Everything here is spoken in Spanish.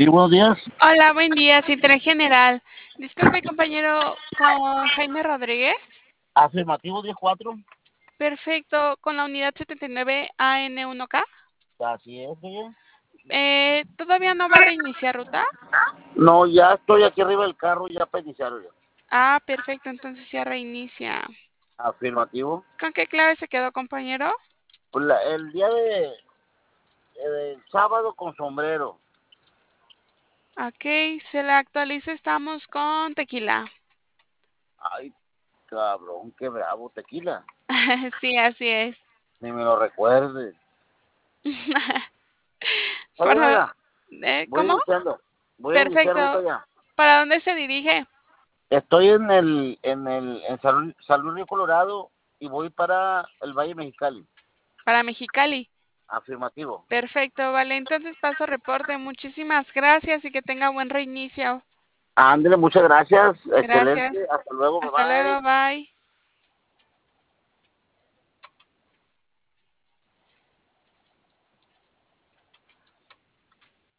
Sí, buenos días. Hola, buen día, Cintra General. Disculpe, compañero, con Jaime Rodríguez. Afirmativo 10-4. Perfecto, con la unidad 79 AN1K. Así es, oye. ¿Todavía no va a reiniciar ruta? No, ya estoy aquí arriba del carro, ya para iniciar. Oye. Ah, perfecto, entonces ya reinicia. Afirmativo. ¿Con qué clave se quedó, compañero? Pues el día de sábado con sombrero. Ok, se le actualiza, estamos con tequila. Ay, cabrón, qué bravo, tequila. Sí, así es. Ni me lo recuerde. Oye, Para, oiga, voy ¿cómo? iniciando. Voy a iniciar ruta Perfecto. ya. ¿Para dónde se dirige? Estoy en San Luis, Colorado, y voy para el Valle Mexicali. Para Mexicali. Afirmativo. Perfecto, vale. Entonces paso reporte. Muchísimas gracias y que tenga buen reinicio. Ándale, muchas gracias. Gracias. Excelente. Hasta luego, bye Hasta luego, bye. bye.